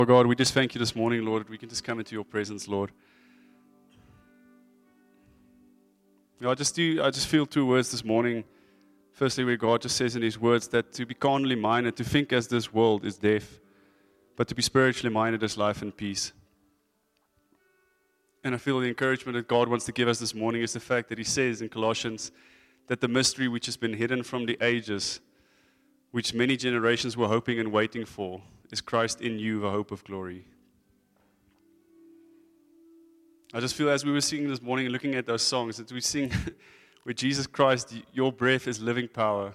Oh God, we just thank you this morning, Lord. We can just come into your presence, Lord. I just feel two words this morning. Firstly, where God just says in his words that to be carnally minded, to think as this world is death, but to be spiritually minded is life and peace. And I feel the encouragement that God wants to give us this morning is the fact that he says in Colossians that the mystery which has been hidden from the ages, which many generations were hoping and waiting for, is Christ in you, the hope of glory. I just feel as we were singing this morning and looking at those songs, that we sing with Jesus Christ, your breath is living power.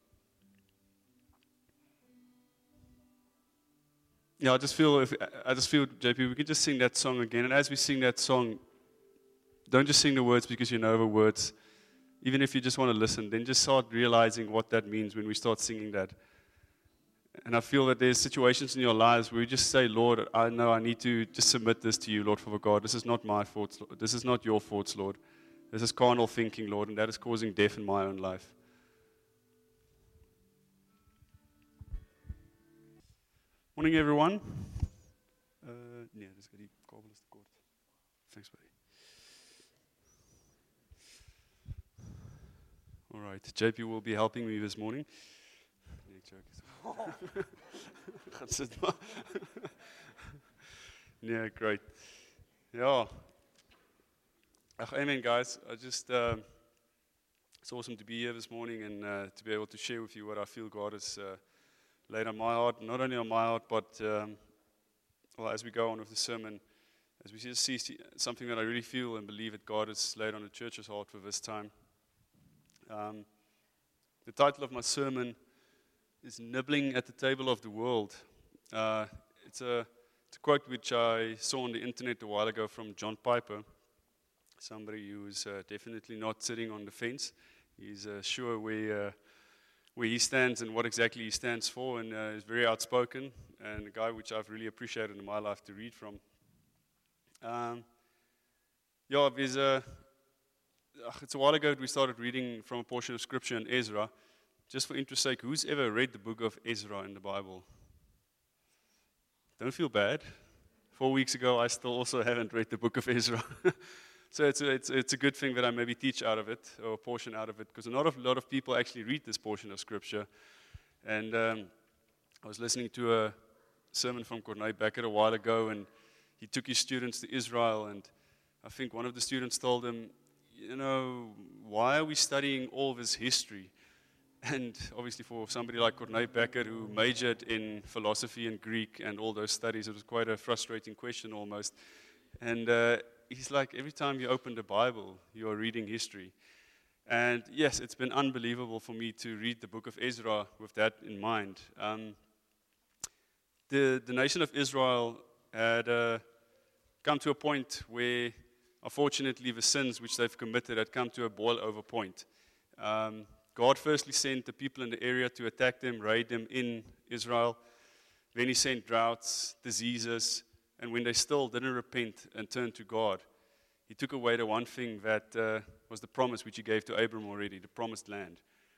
Yeah, I just feel, JP, we could just sing that song again. And as we sing that song, don't just sing the words because you know the words. Even if you just want to listen, then just start realizing what that means when we start singing that. And I feel that there's situations in your lives where you just say, Lord, I know I need to just submit this to you, Lord, for God. This is not my thoughts, Lord. This is not your thoughts, Lord. This is carnal thinking, Lord, and that is causing death in my own life. Morning, everyone. Thanks, buddy. All right, JP will be helping me this morning. Yeah, great. Yeah. Amen, guys. It's awesome to be here this morning and to be able to share with you what I feel God has laid on my heart. Not only on my heart, but as we go on with the sermon, as we just see something that I really feel and believe that God has laid on the church's heart for this time. The title of my sermon is Nibbling at the Table of the World. It's a quote which I saw on the internet a while ago from John Piper, somebody who's definitely not sitting on the fence. He's sure where he stands and what exactly he stands for, and is very outspoken, and a guy which I've really appreciated in my life to read from. It's a while ago that we started reading from a portion of Scripture in Ezra. Just for interest's sake, who's ever read the book of Ezra in the Bible? Don't feel bad. 4 weeks ago, I still also haven't read the book of Ezra. So it's a good thing that I maybe teach out of it, or a portion out of it, because not a lot of people actually read this portion of Scripture. And I was listening to a sermon from Corneille Becker a while ago, and he took his students to Israel, and I think one of the students told him, why are we studying all this history? And obviously for somebody like Corneille Becker, who majored in philosophy and Greek and all those studies, it was quite a frustrating question almost. And he's like, every time you open the Bible, you are reading history. And yes, it's been unbelievable for me to read the book of Ezra with that in mind. The nation of Israel had come to a point where, unfortunately, the sins which they've committed had come to a boil-over point. God firstly sent the people in the area to attack them, raid them in Israel. Then he sent droughts, diseases, and when they still didn't repent and turn to God, he took away the one thing that was the promise which he gave to Abram already, the promised land.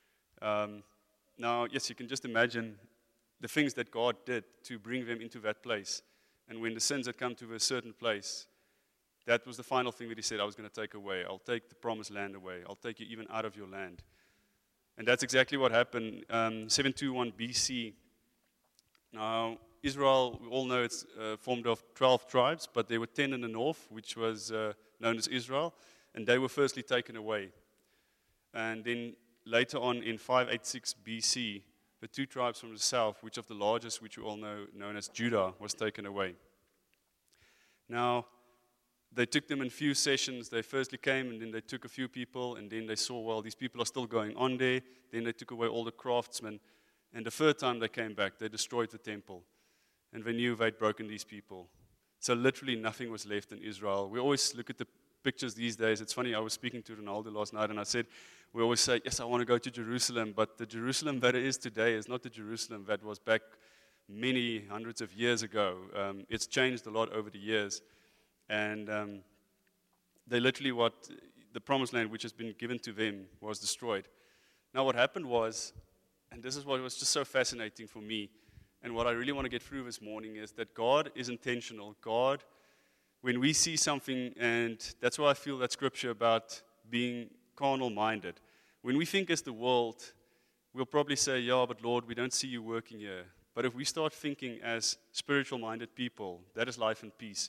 Now, yes, you can just imagine the things that God did to bring them into that place. And when the sins had come to a certain place, that was the final thing that he said, I was going to take away. I'll take the promised land away. I'll take you even out of your land. And that's exactly what happened. 721 BC. Now, Israel, we all know it's formed of 12 tribes, but there were 10 in the north, which was known as Israel, and they were firstly taken away. And then later on in 586 BC, the 2 tribes from the south, which of the largest, which we all know, known as Judah, was taken away. Now, they took them in few sessions. They firstly came, and then they took a few people, and then they saw, well, these people are still going on there. Then they took away all the craftsmen. And the third time they came back, they destroyed the temple. And they knew they'd broken these people. So literally nothing was left in Israel. We always look at the pictures these days. It's funny, I was speaking to Ronaldo last night, and I said, we always say, yes, I want to go to Jerusalem, but the Jerusalem that it is today is not the Jerusalem that was back many hundreds of years ago. It's changed a lot over the years. And they literally the promised land which has been given to them was destroyed. Now what happened was, and this is what was just so fascinating for me, And what I really want to get through this morning is that God is intentional. God, when we see something, and that's why I feel that scripture about being carnal-minded. When we think as the world, we'll probably say, yeah, but Lord, we don't see you working here. But if we start thinking as spiritual-minded people, that is life and peace.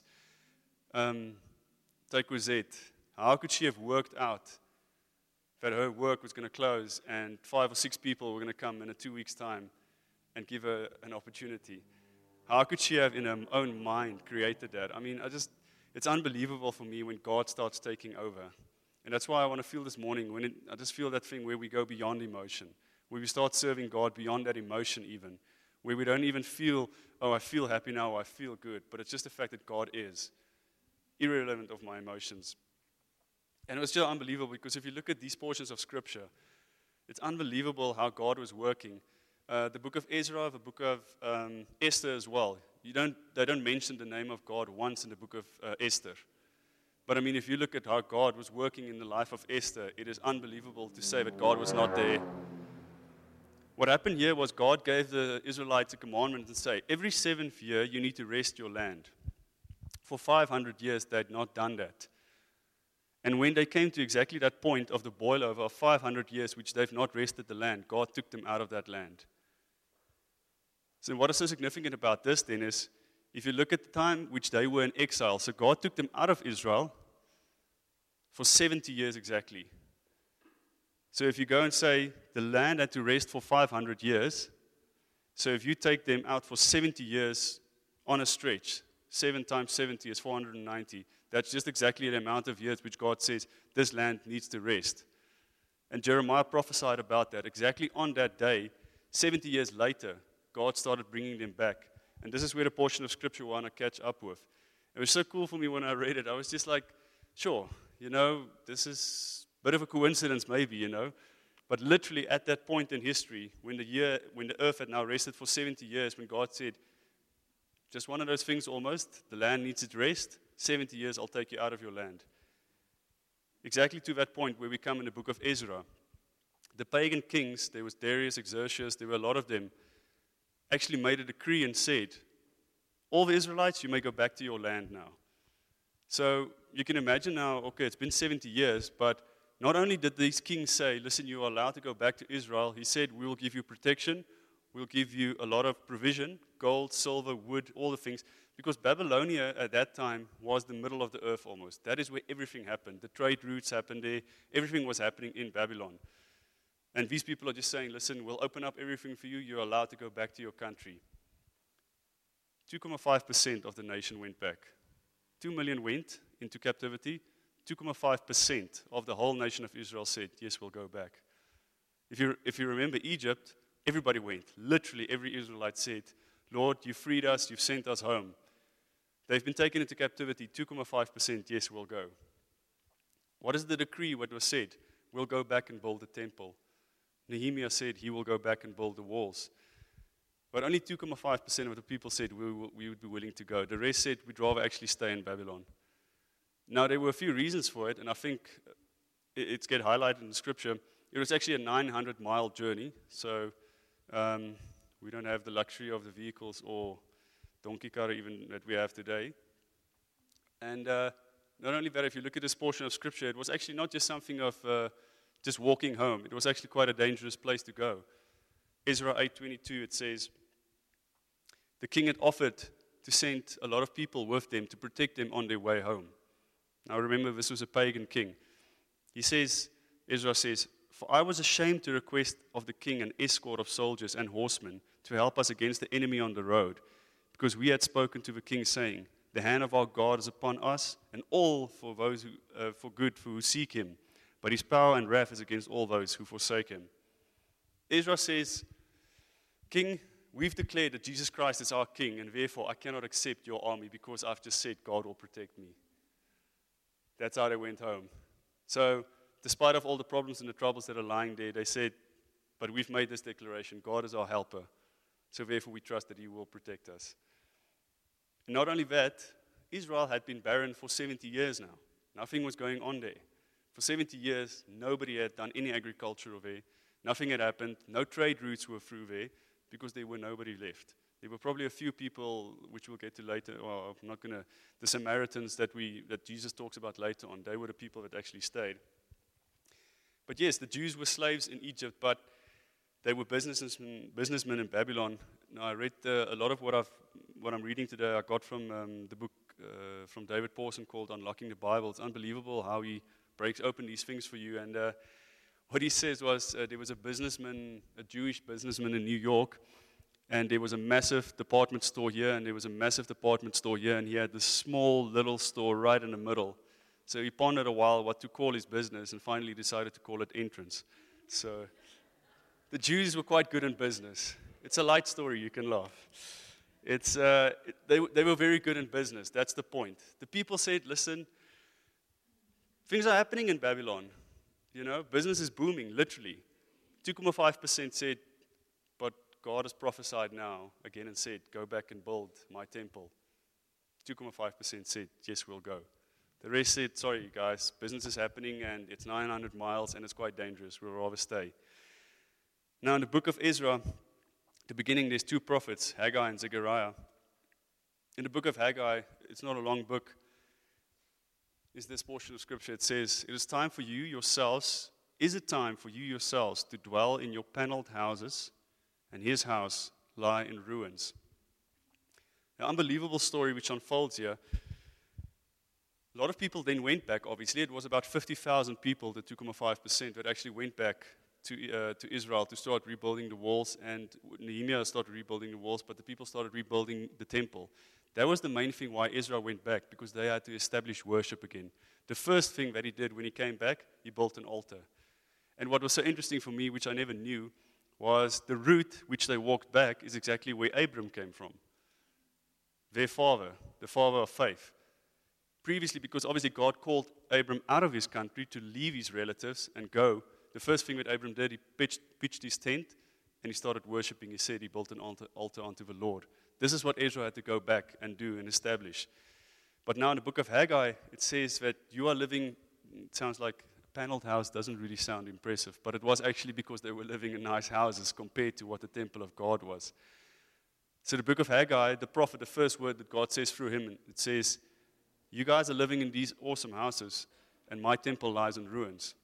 Take Cosette. How could she have worked out that her work was going to close and 5 or 6 people were going to come in a 2 weeks' time and give her an opportunity? How could she have in her own mind created that? I mean, it's unbelievable for me when God starts taking over. And that's why I want to feel this morning, I just feel that thing where we go beyond emotion, where we start serving God beyond that emotion even, where we don't even feel, oh, I feel happy now, or I feel good, but it's just the fact that God is irrelevant of my emotions. And it was just unbelievable, because if you look at these portions of Scripture, it's unbelievable how God was working. The book of Ezra, the book of Esther as well. They don't mention the name of God once in the book of Esther. But I mean, if you look at how God was working in the life of Esther, it is unbelievable to say that God was not there. What happened here was God gave the Israelites a commandment to say, every 7th year you need to rest your land. For 500 years they had not done that. And when they came to exactly that point of the boil-over of 500 years, which they've not rested the land, God took them out of that land. So what is so significant about this then is, if you look at the time which they were in exile, so God took them out of Israel for 70 years exactly. So if you go and say the land had to rest for 500 years, so if you take them out for 70 years on a stretch, 7 times 70 is 490. That's just exactly the amount of years which God says this land needs to rest. And Jeremiah prophesied about that. Exactly on that day, 70 years later, God started bringing them back. And this is where the portion of Scripture I want to catch up with. It was so cool for me when I read it. I was just like, sure, this is a bit of a coincidence maybe, But literally at that point in history, when the earth had now rested for 70 years, when God said, just one of those things almost, the land needs its rest, 70 years I'll take you out of your land. Exactly to that point where we come in the book of Ezra. The pagan kings, there was Darius, Xerxes, there were a lot of them, actually made a decree and said, all the Israelites, you may go back to your land now. So you can imagine now, okay, it's been 70 years, but not only did these kings say, listen, you are allowed to go back to Israel, he said, we will give you protection, we'll give you a lot of provision, gold, silver, wood, all the things, because Babylonia at that time was the middle of the earth almost. That is where everything happened. The trade routes happened there. Everything was happening in Babylon. And these people are just saying, listen, we'll open up everything for you. You're allowed to go back to your country. 2.5% of the nation went back. 2 million went into captivity. 2.5% of the whole nation of Israel said, yes, we'll go back. If you remember Egypt, everybody went. Literally every Israelite said, Lord, you freed us, you've sent us home. They've been taken into captivity. 2.5%, yes, we'll go. What is the decree, what was said? We'll go back and build the temple. Nehemiah said he will go back and build the walls. But only 2.5% of the people said we would be willing to go. The rest said we'd rather actually stay in Babylon. Now, there were a few reasons for it, and I think it's get highlighted in the scripture. It was actually a 900-mile journey, so we don't have the luxury of the vehicles or donkey car even that we have today. And not only that, if you look at this portion of scripture, it was actually not just something of just walking home. It was actually quite a dangerous place to go. Ezra 8:22, it says, the king had offered to send a lot of people with them to protect them on their way home. Now remember, this was a pagan king. Ezra says, for I was ashamed to request of the king an escort of soldiers and horsemen to help us against the enemy on the road, because we had spoken to the king, saying, the hand of our God is upon us, and all for those who for good for who seek him. But his power and wrath is against all those who forsake him. Ezra says, King, we've declared that Jesus Christ is our king, and therefore I cannot accept your army because I've just said God will protect me. That's how they went home. So, despite of all the problems and the troubles that are lying there, they said, but we've made this declaration, God is our helper. So therefore we trust that he will protect us. And not only that, Israel had been barren for 70 years now. Nothing was going on there. For 70 years, nobody had done any agriculture there. Nothing had happened. No trade routes were through there because there were nobody left. There were probably a few people, which we'll get to later. Well, I'm not going to. The Samaritans that Jesus talks about later on, they were the people that actually stayed. But yes, the Jews were slaves in Egypt, but they were businessmen in Babylon. Now, I read a lot of what I'm reading today. I got from the book from David Pawson called Unlocking the Bible. It's unbelievable how he breaks open these things for you. And what he says was there was a Jewish businessman in New York, and there was a massive department store here, and there was a massive department store here, and he had this small little store right in the middle. So he pondered a while what to call his business, and finally decided to call it Entrance. So the Jews were quite good in business. It's a light story, you can laugh. They were very good in business, that's the point. The people said, listen, things are happening in Babylon. Business is booming, literally. 2.5% said, but God has prophesied now again and said, go back and build my temple. 2.5% said, yes, we'll go. The rest said, sorry, guys, business is happening and it's 900 miles and it's quite dangerous. We'll rather stay. Now, in the book of Ezra, the beginning, there's two prophets, Haggai and Zechariah. In the book of Haggai, it's not a long book, is this portion of scripture. It says, is it time for you yourselves to dwell in your paneled houses, and his house lie in ruins? An unbelievable story which unfolds here. A lot of people then went back, obviously. It was about 50,000 people, the 2.5%, that actually went back to Israel to start rebuilding the walls. And Nehemiah started rebuilding the walls, but the people started rebuilding the temple. That was the main thing why Israel went back, because they had to establish worship again. The first thing that he did when he came back, he built an altar. And what was so interesting for me, which I never knew, was the route which they walked back is exactly where Abram came from. Their father, the father of faith. Previously, because obviously God called Abram out of his country to leave his relatives and go, the first thing that Abram did, he pitched his tent and he started worshiping. He said he built an altar unto the Lord. This is what Ezra had to go back and do and establish. But now in the book of Haggai, it says that you are living, it sounds like a paneled house, doesn't really sound impressive, but it was actually because they were living in nice houses compared to what the temple of God was. So the book of Haggai, the prophet, the first word that God says through him, it says, you guys are living in these awesome houses, and my temple lies in ruins.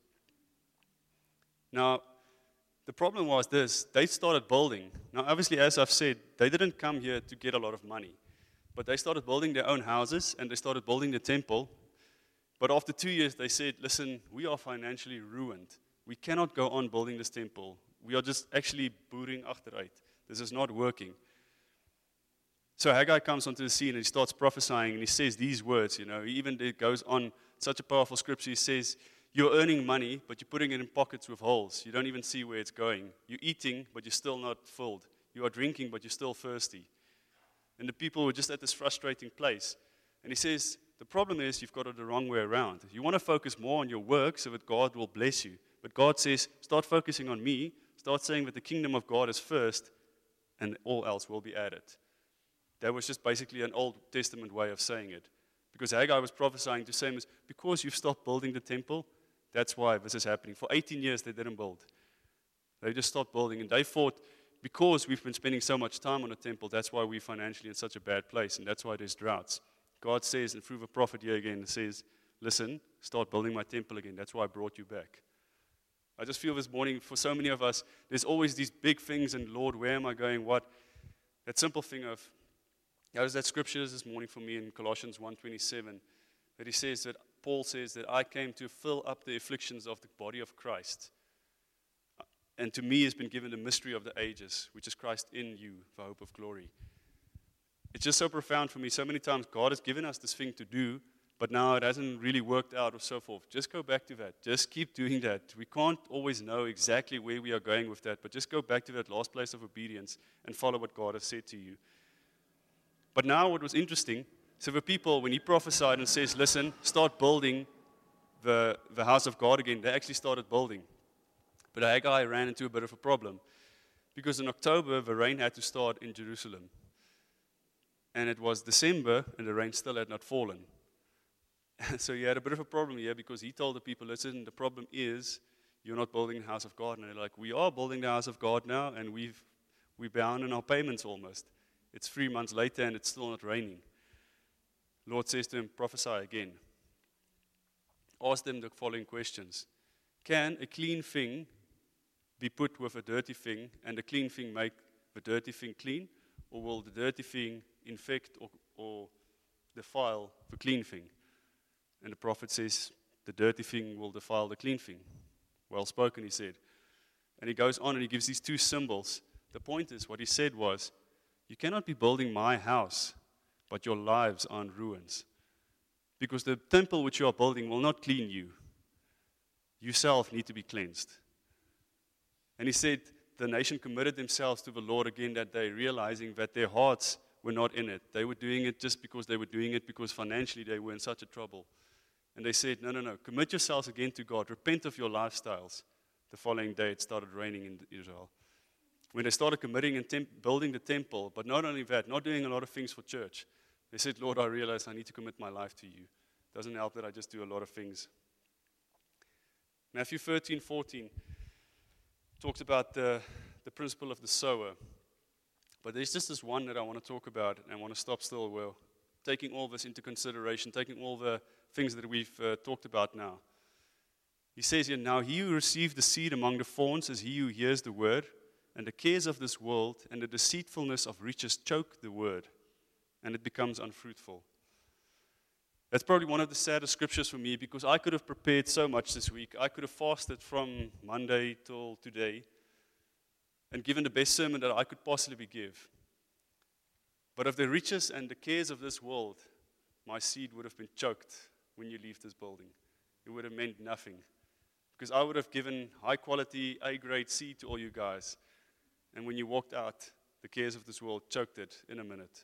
Now, the problem was this, they started building. Now, obviously, as I've said, they didn't come here to get a lot of money. But they started building their own houses, and they started building the temple. But after 2 years, they said, listen, we are financially ruined. We cannot go on building this temple. We are just actually boering achteruit. This is not working. So Haggai comes onto the scene, and he starts prophesying, and he says these words, He even goes on such a powerful scripture. He says, you're earning money, but you're putting it in pockets with holes. You don't even see where it's going. You're eating, but you're still not filled. You are drinking, but you're still thirsty. And the people were just at this frustrating place. And he says, the problem is you've got it the wrong way around. You want to focus more on your work so that God will bless you. But God says, start focusing on me. Start saying that the kingdom of God is first, and all else will be added. That was just basically an Old Testament way of saying it. Because Haggai was prophesying to say, because you've stopped building the temple, that's why this is happening. For 18 years, they didn't build. They just stopped building. And they thought, because we've been spending so much time on the temple, that's why we're financially in such a bad place. And that's why there's droughts. God says, and through the prophet here again, says, listen, start building my temple again. That's why I brought you back. I just feel this morning, for so many of us, there's always these big things, and Lord, where am I going? What? That simple thing of, there's that scripture this morning for me in Colossians 1:27, that he says that, Paul says that I came to fill up the afflictions of the body of Christ. And to me has been given the mystery of the ages, which is Christ in you, the hope of glory. It's just so profound for me. So many times God has given us this thing to do, but now it hasn't really worked out or so forth. Just go back to that. Just keep doing that. We can't always know exactly where we are going with that, but just go back to that last place of obedience and follow what God has said to you. But now what was interesting, so the people, when he prophesied and says, listen, start building the house of God again, they actually started building. But Haggai ran into a bit of a problem. Because in October, the rain had to start in Jerusalem. And it was December, and the rain still had not fallen. So he had a bit of a problem here, because he told the people, listen, the problem is you're not building the house of God. And they're like, we are building the house of God now, and we're bound in our payments almost. It's 3 months later and it's still not raining. Lord says to him, prophesy again. Ask them the following questions. Can a clean thing be put with a dirty thing, and the clean thing make the dirty thing clean? Or will the dirty thing infect or defile the clean thing? And the prophet says, the dirty thing will defile the clean thing. Well spoken, he said. And he goes on and he gives these two symbols. The point is, what he said was, you cannot be building my house, but your lives are in ruins. Because the temple which you are building will not clean you. You yourself need to be cleansed. And he said, the nation committed themselves to the Lord again that day, realizing that their hearts were not in it. They were doing it just because they were doing it because financially they were in such a trouble. And they said, no, commit yourselves again to God. Repent of your lifestyles. The following day it started raining in Israel. When they started committing and building the temple, but not only that, not doing a lot of things for church, they said, Lord, I realize I need to commit my life to you. It doesn't help that I just do a lot of things. Matthew 13:14 talks about the principle of the sower. But there's just this one that I want to talk about, and I want to stop still. Well, taking all this into consideration, taking all the things that we've talked about now. He says here, now he who received the seed among the thorns is he who hears the word, and the cares of this world and the deceitfulness of riches choke the word, and it becomes unfruitful. That's probably one of the saddest scriptures for me, because I could have prepared so much this week. I could have fasted from Monday till today and given the best sermon that I could possibly give. But of the riches and the cares of this world, my seed would have been choked when you leave this building. It would have meant nothing. Because I would have given high quality, A-grade seed to all you guys. And when you walked out, the cares of this world choked it in a minute.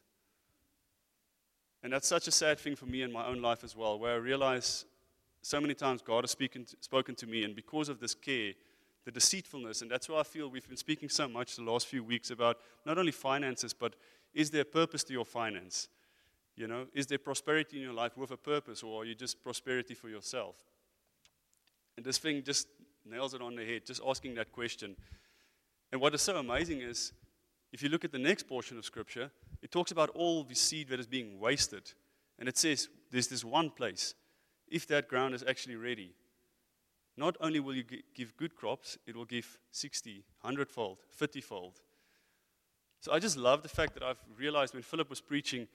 And that's such a sad thing for me in my own life as well, where I realize so many times God has spoken to me, and because of this care, the deceitfulness, and that's why I feel we've been speaking so much the last few weeks about not only finances, but is there a purpose to your finance? You know, is there prosperity in your life with a purpose, or are you just prosperity for yourself? And this thing just nails it on the head, just asking that question. And what is so amazing is, if you look at the next portion of Scripture, it talks about all the seed that is being wasted. And it says, there's this one place, if that ground is actually ready, not only will you give good crops, it will give 60, 100-fold, 50-fold. So I just love the fact that I've realized when Philip was preaching,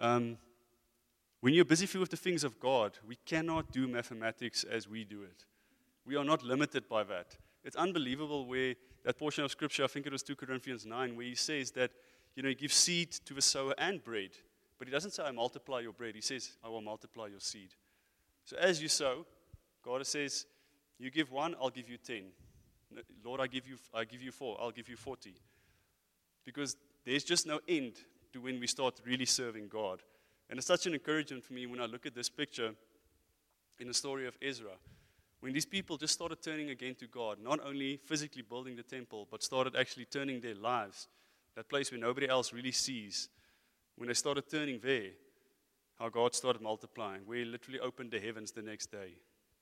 when you're busy with the things of God, we cannot do mathematics as we do it. We are not limited by that. It's unbelievable where that portion of Scripture, I think it was 2 Corinthians 9, where he says that, you give seed to the sower and bread. But he doesn't say, I multiply your bread. He says, I will multiply your seed. So as you sow, God says, you give 1, I'll give you 10. Lord, I give you 4, I'll give you 40. Because there's just no end to when we start really serving God. And it's such an encouragement for me when I look at this picture in the story of Ezra. When these people just started turning again to God, not only physically building the temple, but started actually turning their lives, that place where nobody else really sees, when they started turning there, how God started multiplying, where He literally opened the heavens the next day.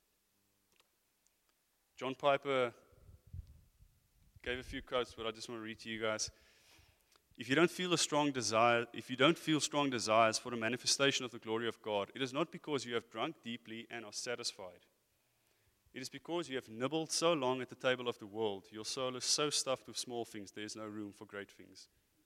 John Piper gave a few quotes, but I just want to read to you guys. If you don't feel strong desires for the manifestation of the glory of God, it is not because you have drunk deeply and are satisfied. It is because you have nibbled so long at the table of the world. Your soul is so stuffed with small things, there is no room for great things.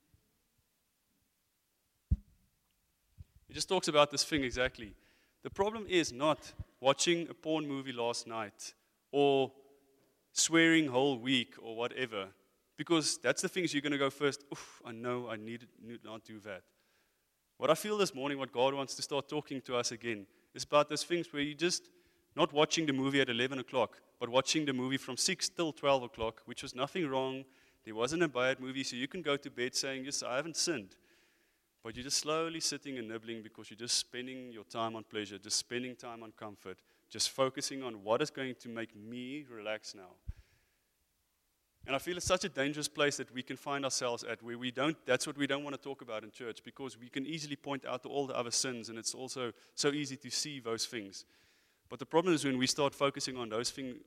He just talks about this thing exactly. The problem is not watching a porn movie last night or swearing whole week or whatever, because that's the things you're going to go first. I know I need not do that. What I feel this morning, what God wants to start talking to us again, is about those things where you just not watching the movie at 11 o'clock, but watching the movie from 6 till 12 o'clock, which was nothing wrong. There wasn't a bad movie, so you can go to bed saying, yes, I haven't sinned. But you're just slowly sitting and nibbling because you're just spending your time on pleasure, just spending time on comfort, just focusing on what is going to make me relax now. And I feel it's such a dangerous place that we can find ourselves at, where that's what we don't want to talk about in church, because we can easily point out to all the other sins, and it's also so easy to see those things. But the problem is when we start focusing on those things,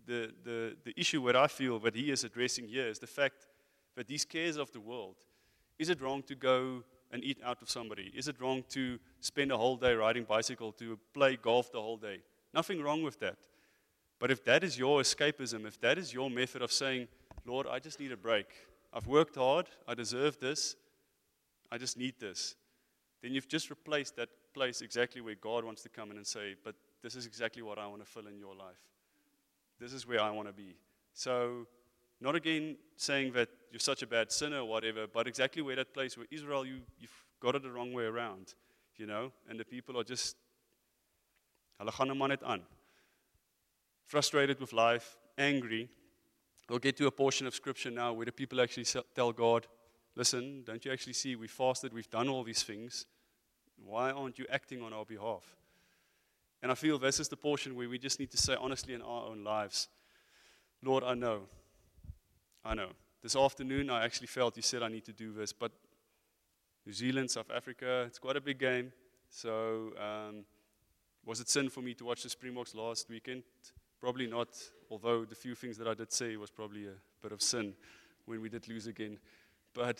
the issue that I feel that he is addressing here is the fact that these cares of the world Is it wrong to go and eat out with somebody? Is it wrong to spend a whole day riding bicycle, to play golf the whole day? Nothing wrong with that. But if that is your escapism, if that is your method of saying, Lord, I just need a break. I've worked hard. I deserve this. I just need this. Then you've just replaced that place exactly where God wants to come in and say, but this is exactly what I want to fill in your life. This is where I want to be. So, not again saying that you're such a bad sinner or whatever, but exactly where that place where Israel, you've got it the wrong way around, and the people are just, hulle gaan maar net aan. Frustrated with life, angry. We'll get to a portion of scripture now where the people actually tell God, listen, don't you actually see we fasted, we've done all these things. Why aren't you acting on our behalf? And I feel this is the portion where we just need to say honestly in our own lives, Lord, I know. This afternoon I actually felt you said I need to do this, but New Zealand, South Africa, it's quite a big game. So was it sin for me to watch the Springboks last weekend? Probably not, although the few things that I did say was probably a bit of sin when we did lose again. But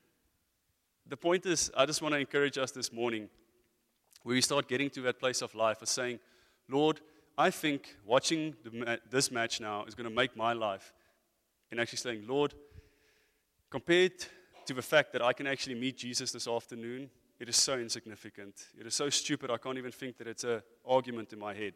the point is, I just want to encourage us this morning, where we start getting to that place of life of saying, Lord, I think watching this match now is going to make my life. And actually saying, Lord, compared to the fact that I can actually meet Jesus this afternoon, it is so insignificant. It is so stupid, I can't even think that it's an argument in my head.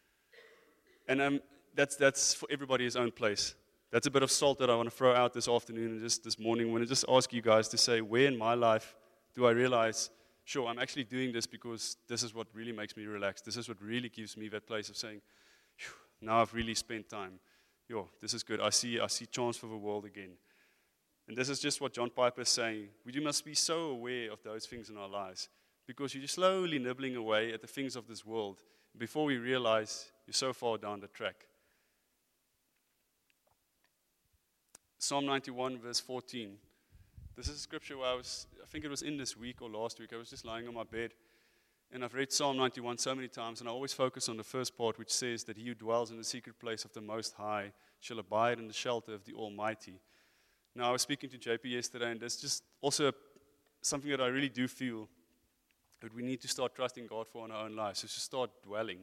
And that's for everybody his own place. That's a bit of salt that I want to throw out this afternoon and just this morning. I want to just ask you guys to say, where in my life do I realize, sure, I'm actually doing this because this is what really makes me relax. This is what really gives me that place of saying, now I've really spent time. This is good. I see chance for the world again. And this is just what John Piper is saying. We must be so aware of those things in our lives because you're slowly nibbling away at the things of this world before we realize you're so far down the track. Psalm 91, verse 14. This is a scripture where I think it was in this week or last week. I was just lying on my bed, and I've read Psalm 91 so many times, and I always focus on the first part, which says that he who dwells in the secret place of the Most High shall abide in the shelter of the Almighty. Now, I was speaking to JP yesterday, and there's just also something that I really do feel that we need to start trusting God for in our own lives, is to start dwelling.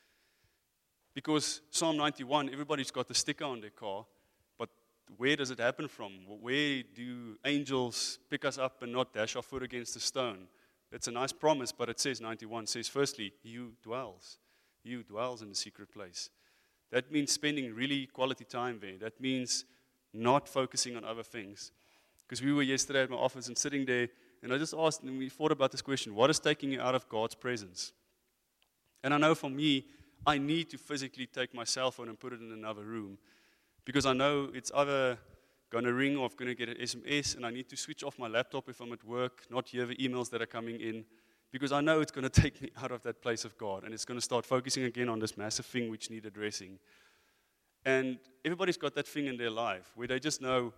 Because Psalm 91, everybody's got the sticker on their car, but where does it happen from? Where do angels pick us up and not dash our foot against a stone? It's a nice promise, but it says, 91 says, firstly, he who dwells in the secret place. That means spending really quality time there. That means not focusing on other things. Because we were yesterday at my office and sitting there, and I just asked, and we thought about this question, what is taking you out of God's presence? And I know for me, I need to physically take my cell phone and put it in another room. Because I know it's either going to ring or I'm going to get an SMS, and I need to switch off my laptop if I'm at work, not hear the emails that are coming in, because I know it's going to take me out of that place of God, and it's going to start focusing again on this massive thing which need addressing. And everybody's got that thing in their life where they just know,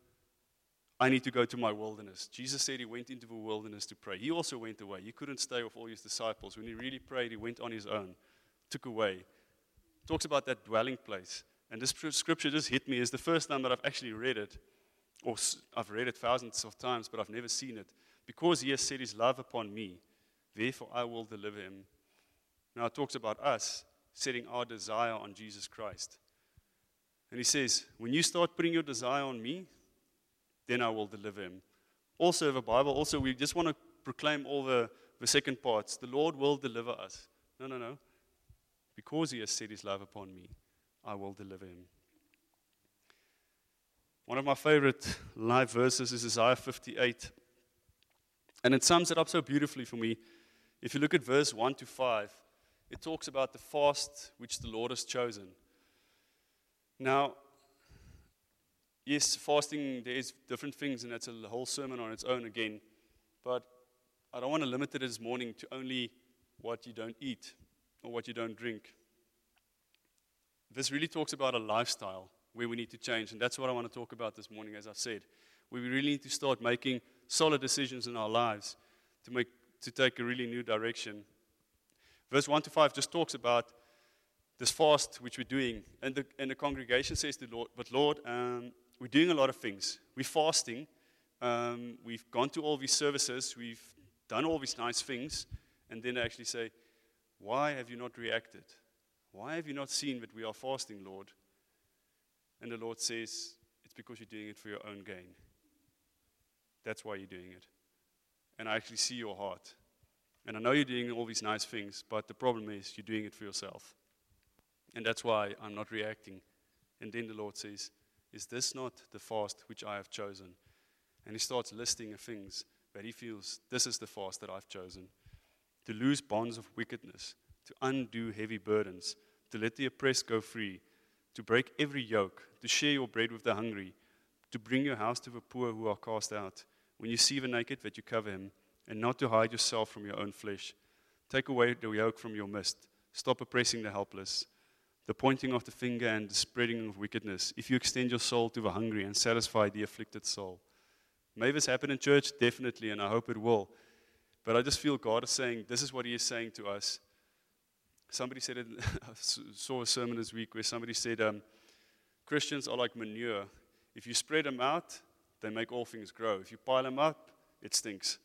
I need to go to my wilderness. Jesus said he went into the wilderness to pray. He also went away. He couldn't stay with all his disciples. When he really prayed, he went on his own, took away. Talks about that dwelling place. And this scripture just hit me. It's the first time that I've actually read it. Or I've read it thousands of times, but I've never seen it. Because he has set his love upon me, therefore I will deliver him. Now it talks about us setting our desire on Jesus Christ. And he says, when you start putting your desire on me, then I will deliver him. Also, the Bible, we just want to proclaim all the second parts. The Lord will deliver us. No. Because he has set his love upon me, I will deliver him. One of my favorite life verses is Isaiah 58. And it sums it up so beautifully for me. If you look at verse 1 to 5, it talks about the fast which the Lord has chosen. Now, yes, fasting, there is different things, and that's a whole sermon on its own again. But I don't want to limit it this morning to only what you don't eat or what you don't drink. This really talks about a lifestyle where we need to change, and that's what I want to talk about this morning, as I said. We really need to start making solid decisions in our lives to take a really new direction. Verse 1 to 5 just talks about this fast which we're doing, and the congregation says to the Lord, but Lord, we're doing a lot of things. We're fasting, we've gone to all these services, we've done all these nice things, and then they actually say, why have you not reacted? Why have you not seen that we are fasting, Lord? And the Lord says, it's because you're doing it for your own gain. That's why you're doing it. And I actually see your heart. And I know you're doing all these nice things, but the problem is you're doing it for yourself. And that's why I'm not reacting. And then the Lord says, is this not the fast which I have chosen? And he starts listing the things that he feels, this is the fast that I've chosen. To loose bonds of wickedness, to undo heavy burdens, to let the oppressed go free, to break every yoke, to share your bread with the hungry, to bring your house to the poor who are cast out. When you see the naked, that you cover him, and not to hide yourself from your own flesh. Take away the yoke from your midst. Stop oppressing the helpless, the pointing of the finger and the spreading of wickedness. If you extend your soul to the hungry and satisfy the afflicted soul. May this happen in church? Definitely, and I hope it will. But I just feel God is saying, this is what he is saying to us. Somebody said it, I saw a sermon this week where somebody said, Christians are like manure. If you spread them out, they make all things grow. If you pile them up, it stinks.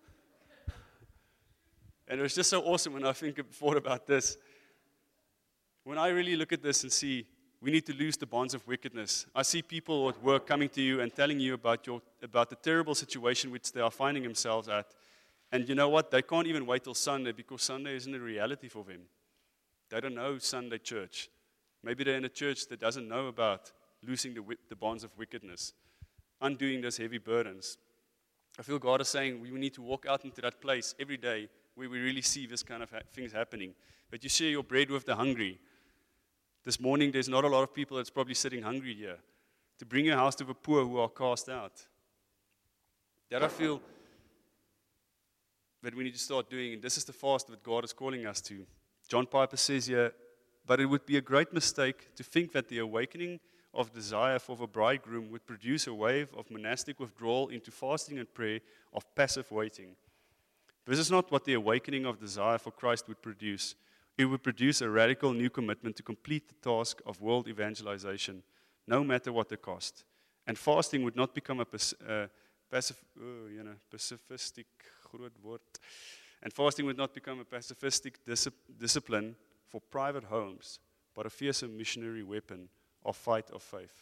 And it was just so awesome when I thought about this. When I really look at this and see, we need to loose the bonds of wickedness. I see people at work coming to you and telling you about the terrible situation which they are finding themselves at. And you know what? They can't even wait till Sunday because Sunday isn't a reality for them. They don't know Sunday church. Maybe they're in a church that doesn't know about loosing the bonds of wickedness, undoing those heavy burdens. I feel God is saying we need to walk out into that place every day where we really see this kind of things happening. But you share your bread with the hungry. This morning, there's not a lot of people that's probably sitting hungry here. To bring your house to the poor who are cast out. That I feel that we need to start doing, and this is the fast that God is calling us to. John Piper says here, but it would be a great mistake to think that the awakening of desire for the bridegroom would produce a wave of monastic withdrawal into fasting and prayer, of passive waiting. This is not what the awakening of desire for Christ would produce. It would produce a radical new commitment to complete the task of world evangelization, no matter what the cost. And fasting would not become a pacifistic And fasting would not become a pacifistic discipline for private homes, but a fearsome missionary weapon of fight of faith.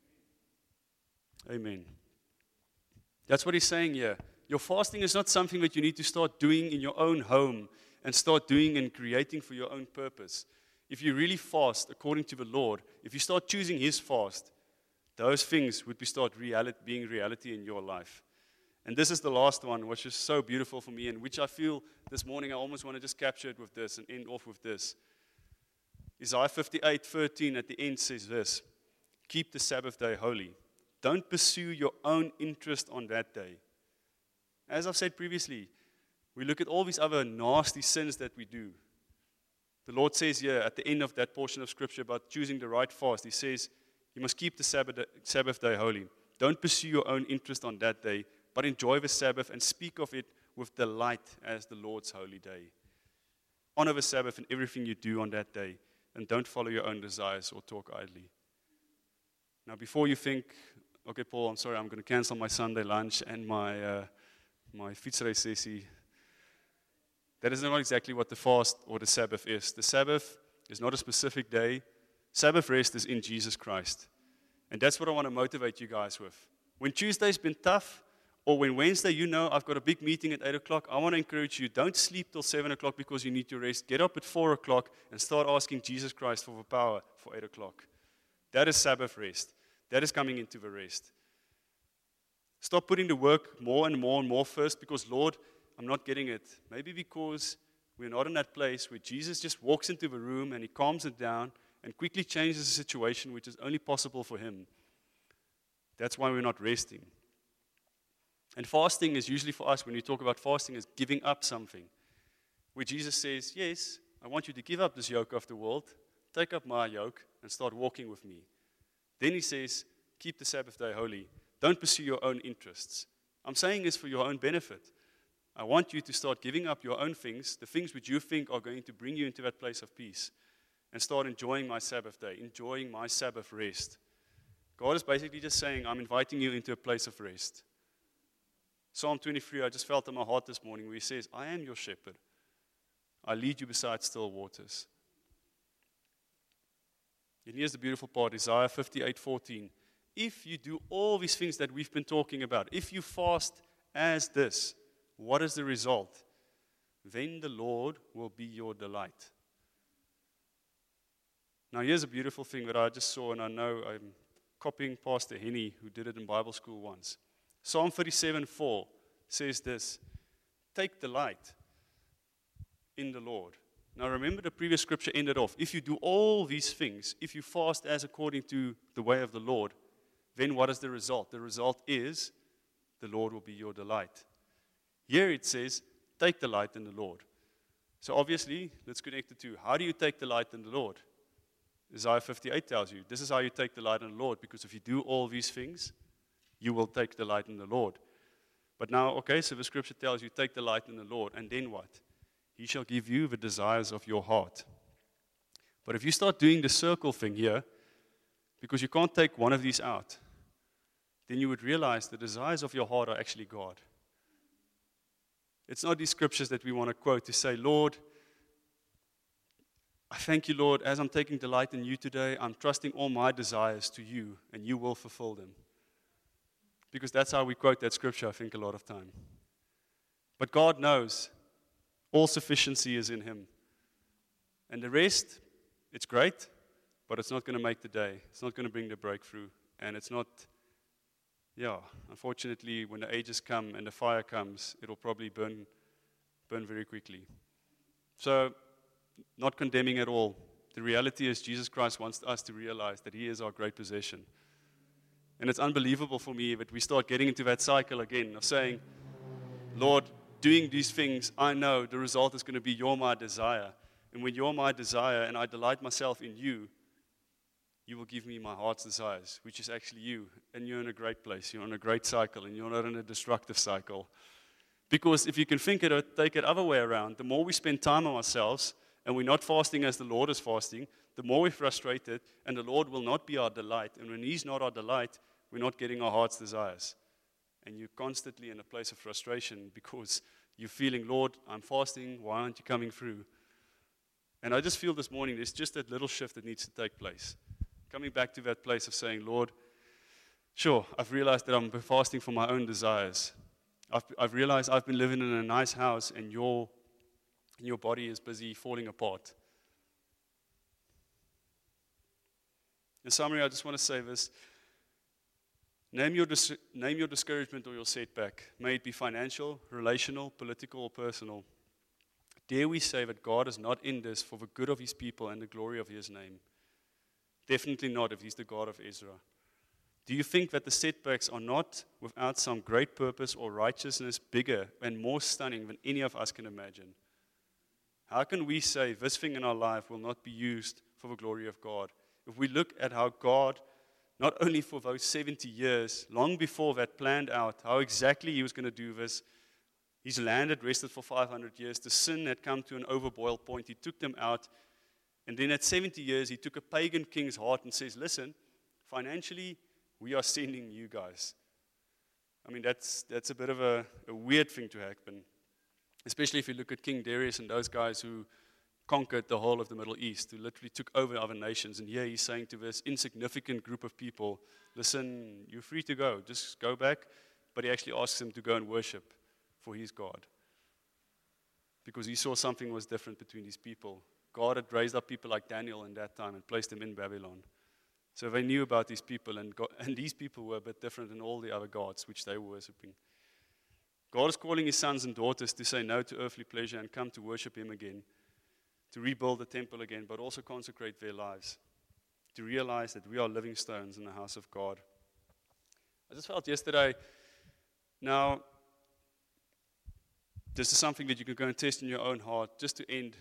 Amen. That's what he's saying here. Your fasting is not something that you need to start doing in your own home and start doing and creating for your own purpose. If you really fast according to the Lord, if you start choosing his fast, those things would being reality in your life. And this is the last one, which is so beautiful for me, and which I feel this morning I almost want to just capture it with this and end off with this. Isaiah 58:13 at the end says this, keep the Sabbath day holy. Don't pursue your own interest on that day. As I've said previously, we look at all these other nasty sins that we do. The Lord says here at the end of that portion of Scripture about choosing the right fast, he says, you must keep the Sabbath day holy. Don't pursue your own interest on that day, but enjoy the Sabbath and speak of it with delight as the Lord's holy day. Honor the Sabbath in everything you do on that day, and don't follow your own desires or talk idly. Now, before you think, okay, Paul, I'm sorry, I'm going to cancel my Sunday lunch and my fietsry sessie. That is not exactly what the fast or the Sabbath is. The Sabbath is not a specific day. Sabbath rest is in Jesus Christ. And that's what I want to motivate you guys with. When Tuesday's been tough, or when Wednesday, I've got a big meeting at 8 o'clock, I want to encourage you, don't sleep till 7 o'clock because you need to rest. Get up at 4 o'clock and start asking Jesus Christ for the power for 8 o'clock. That is Sabbath rest. That is coming into the rest. Stop putting the work more and more and more first because, Lord, I'm not getting it. Maybe because we're not in that place where Jesus just walks into the room and he calms it down and quickly changes the situation, which is only possible for him. That's why we're not resting. And fasting is usually for us, when you talk about fasting, is giving up something. Where Jesus says, yes, I want you to give up this yoke of the world, take up my yoke, and start walking with me. Then he says, keep the Sabbath day holy. Don't pursue your own interests. I'm saying this for your own benefit. I want you to start giving up your own things, the things which you think are going to bring you into that place of peace, and start enjoying my Sabbath day, enjoying my Sabbath rest. God is basically just saying, I'm inviting you into a place of rest. Psalm 23, I just felt in my heart this morning where he says, I am your shepherd. I lead you beside still waters. And here's the beautiful part, Isaiah 58:14. If you do all these things that we've been talking about, if you fast as this, what is the result? Then the Lord will be your delight. Now here's a beautiful thing that I just saw, and I know I'm copying Pastor Henny, who did it in Bible school once. Psalm 37:4 says this, take delight in the Lord. Now remember the previous scripture ended off, if you do all these things, if you fast as according to the way of the Lord, then what is the result? The result is the Lord will be your delight. Here it says, take delight in the Lord. So obviously, let's connect the two. How do you take delight in the Lord? Isaiah 58 tells you, this is how you take delight in the Lord, because if you do all these things, you will take delight in the Lord. But now, okay, so the scripture tells you, take delight in the Lord, and then what? He shall give you the desires of your heart. But if you start doing the circle thing here, because you can't take one of these out, then you would realize the desires of your heart are actually God. It's not these scriptures that we want to quote to say, Lord, I thank you, Lord, as I'm taking delight in you today, I'm trusting all my desires to you, and you will fulfill them. Because that's how we quote that scripture, I think, a lot of time. But God knows all sufficiency is in him. And the rest, it's great, but it's not going to make the day. It's not going to bring the breakthrough. And it's not, unfortunately, when the ages come and the fire comes, it'll probably burn very quickly. So, not condemning at all. The reality is Jesus Christ wants us to realize that he is our great possession. And it's unbelievable for me that we start getting into that cycle again of saying, Lord, doing these things, I know the result is going to be you're my desire. And when you're my desire and I delight myself in you, you will give me my heart's desires, which is actually you. And you're in a great place. You're in a great cycle, and you're not in a destructive cycle. Because if you can think it or take it other way around, the more we spend time on ourselves, and we're not fasting as the Lord is fasting, the more we're frustrated, and the Lord will not be our delight. And when he's not our delight, we're not getting our heart's desires. And you're constantly in a place of frustration because you're feeling, Lord, I'm fasting, why aren't you coming through? And I just feel this morning there's just that little shift that needs to take place. Coming back to that place of saying, Lord, sure, I've realized that I'm fasting for my own desires. I've realized I've been living in a nice house and your body is busy falling apart. In summary, I just want to say this. Name your discouragement or your setback. May it be financial, relational, political, or personal. Dare we say that God is not in this for the good of his people and the glory of his name? Definitely not if he's the God of Israel. Do you think that the setbacks are not without some great purpose or righteousness bigger and more stunning than any of us can imagine? How can we say this thing in our life will not be used for the glory of God? If we look at how God, not only for those 70 years, long before that planned out, how exactly he was going to do this, his land had rested for 500 years, the sin had come to an overboiled point, he took them out, and then at 70 years, he took a pagan king's heart and says, listen, financially, we are sending you guys. I mean, that's a bit of a weird thing to happen. Especially if you look at King Darius and those guys who conquered the whole of the Middle East, who literally took over other nations. And here he's saying to this insignificant group of people, listen, you're free to go. Just go back. But he actually asks them to go and worship for his God. Because he saw something was different between these people. God had raised up people like Daniel in that time and placed them in Babylon. So they knew about these people, and these people were a bit different than all the other gods which they were worshiping. God is calling his sons and daughters to say no to earthly pleasure and come to worship him again, to rebuild the temple again, but also consecrate their lives, to realize that we are living stones in the house of God. I just felt yesterday, now, this is something that you can go and test in your own heart, just to end.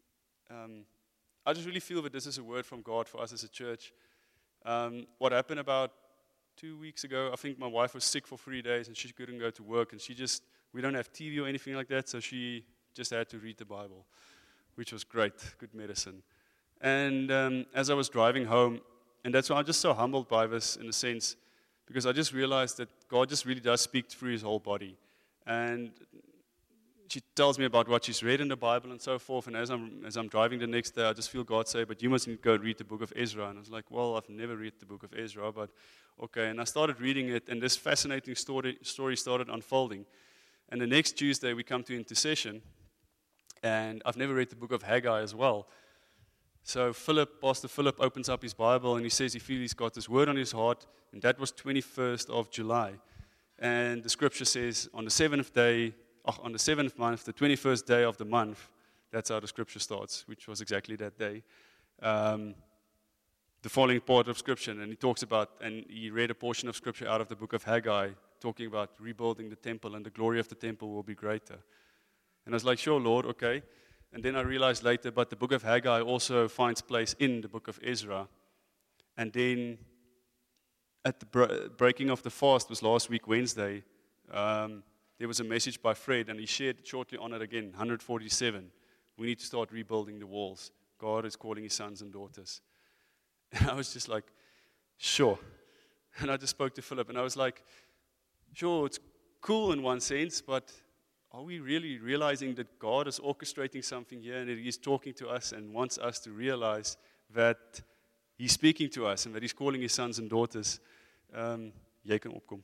I just really feel that this is a word from God for us as a church. What happened about 2 weeks ago, I think my wife was sick for 3 days and she couldn't go to work, and we don't have TV or anything like that, so she just had to read the Bible, which was great, good medicine. And as I was driving home, and that's why I'm just so humbled by this in a sense, because I just realized that God just really does speak through his whole body. And she tells me about what she's read in the Bible and so forth. And as I'm driving the next day, I just feel God say, but you must go read the book of Ezra. And I was like, well, I've never read the book of Ezra, but okay. And I started reading it, and this fascinating story started unfolding. And the next Tuesday, we come to intercession, and I've never read the book of Haggai as well. So Pastor Philip opens up his Bible, and he says he feels he's got this word on his heart, and that was 21st of July. And the scripture says, on the seventh month, the 21st day of the month, that's how the scripture starts, which was exactly that day. The following part of scripture, and he talks about, and he read a portion of scripture out of the book of Haggai, talking about rebuilding the temple, and the glory of the temple will be greater. And I was like, sure, Lord, okay. And then I realized later, but the book of Haggai also finds place in the book of Ezra. And then at the breaking of the fast was last week, Wednesday, there was a message by Fred, and he shared shortly on it again, 147. We need to start rebuilding the walls. God is calling his sons and daughters. And I was just like, sure. And I just spoke to Philip, and I was like, sure, it's cool in one sense, but are we really realizing that God is orchestrating something here, and that he's talking to us and wants us to realize that he's speaking to us and that he's calling his sons and daughters? Jy kan opkom.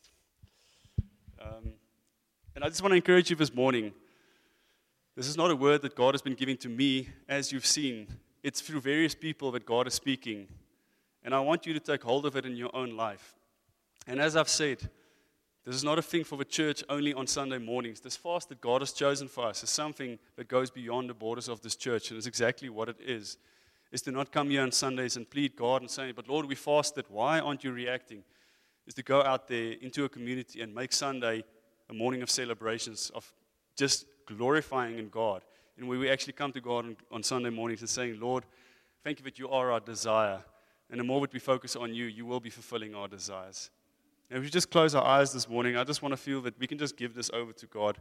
And I just want to encourage you this morning. This is not a word that God has been giving to me, as you've seen. It's through various people that God is speaking. And I want you to take hold of it in your own life. And as I've said, this is not a thing for the church only on Sunday mornings. This fast that God has chosen for us is something that goes beyond the borders of this church. And it's exactly what it is to not come here on Sundays and plead God and say, but Lord, we fasted. Why aren't you reacting? Is to go out there into a community and make Sunday a morning of celebrations, of just glorifying in God. And where we actually come to God on Sunday mornings and saying, Lord, thank you that you are our desire. And the more that we focus on you, you will be fulfilling our desires. And if we just close our eyes this morning, I just want to feel that we can just give this over to God.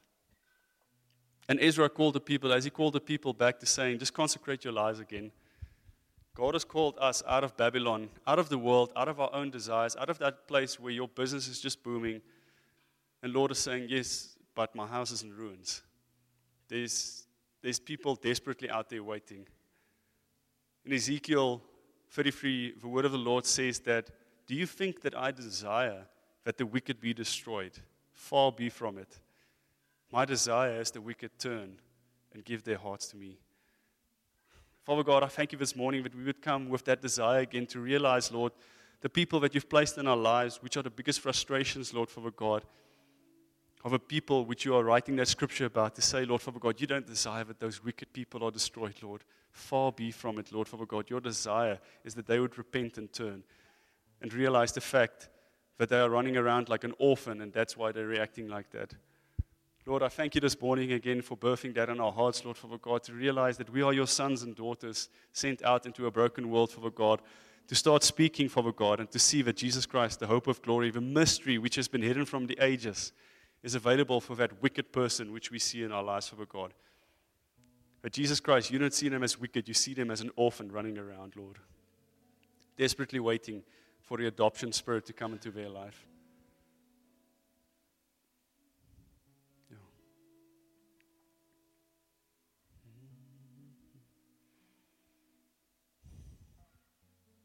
And Ezra called the people, as he called the people back to saying, just consecrate your lives again. God has called us out of Babylon, out of the world, out of our own desires, out of that place where your business is just booming. And Lord is saying, yes, but my house is in ruins. There's people desperately out there waiting. In Ezekiel 33, the word of the Lord says that, do you think that I desire that the wicked be destroyed? Far be from it. My desire is the wicked turn and give their hearts to me. Father God, I thank you this morning that we would come with that desire again to realize, Lord, the people that you've placed in our lives, which are the biggest frustrations, Lord, Father God, of a people which you are writing that scripture about, to say, Lord, Father God, you don't desire that those wicked people are destroyed, Lord. Far be from it, Lord, Father God. Your desire is that they would repent and turn and realize the fact that they are running around like an orphan, and that's why they're reacting like that. Lord, I thank you this morning again for birthing that in our hearts, Lord, Father God, to realize that we are your sons and daughters sent out into a broken world, Father God, to start speaking, Father God, and to see that Jesus Christ, the hope of glory, the mystery which has been hidden from the ages, is available for that wicked person which we see in our lives, Father God. But Jesus Christ, you don't see them as wicked, you see them as an orphan running around, Lord, desperately waiting for the adoption spirit to come into their life.